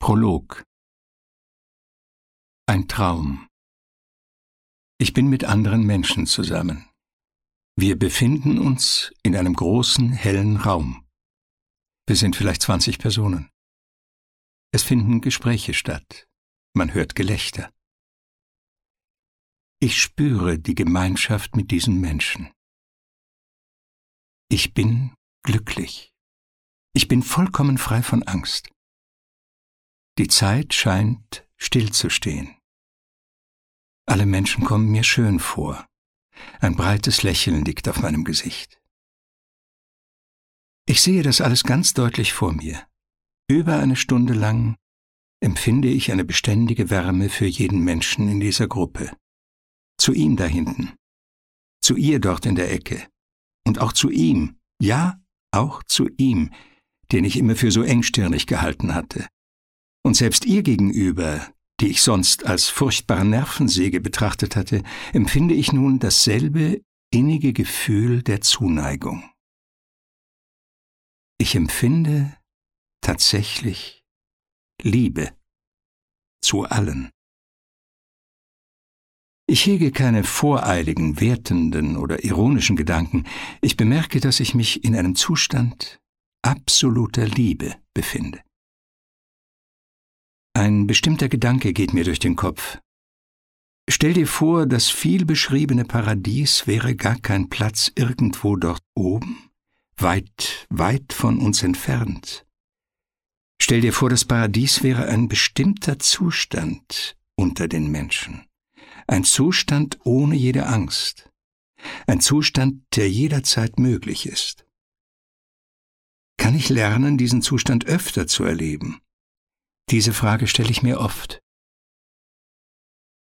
Prolog. Ein Traum. Ich bin mit anderen Menschen zusammen. Wir befinden uns in einem großen, hellen Raum. Wir sind vielleicht 20 Personen. Es finden Gespräche statt. Man hört Gelächter. Ich spüre die Gemeinschaft mit diesen Menschen. Ich bin glücklich. Ich bin vollkommen frei von Angst. Die Zeit scheint stillzustehen. Alle Menschen kommen mir schön vor. Ein breites Lächeln liegt auf meinem Gesicht. Ich sehe das alles ganz deutlich vor mir. Über eine Stunde lang empfinde ich eine beständige Wärme für jeden Menschen in dieser Gruppe. Zu ihm da hinten, zu ihr dort in der Ecke und auch zu ihm, ja, auch zu ihm, den ich immer für so engstirnig gehalten hatte. Und selbst ihr gegenüber, die ich sonst als furchtbare Nervensäge betrachtet hatte, empfinde ich nun dasselbe innige Gefühl der Zuneigung. Ich empfinde tatsächlich Liebe zu allen. Ich hege keine voreiligen, wertenden oder ironischen Gedanken. Ich bemerke, dass ich mich in einem Zustand absoluter Liebe befinde. Ein bestimmter Gedanke geht mir durch den Kopf. Stell dir vor, das viel beschriebene Paradies wäre gar kein Platz irgendwo dort oben, weit, weit von uns entfernt. Stell dir vor, das Paradies wäre ein bestimmter Zustand unter den Menschen. Ein Zustand ohne jede Angst. Ein Zustand, der jederzeit möglich ist. Kann ich lernen, diesen Zustand öfter zu erleben? Diese Frage stelle ich mir oft.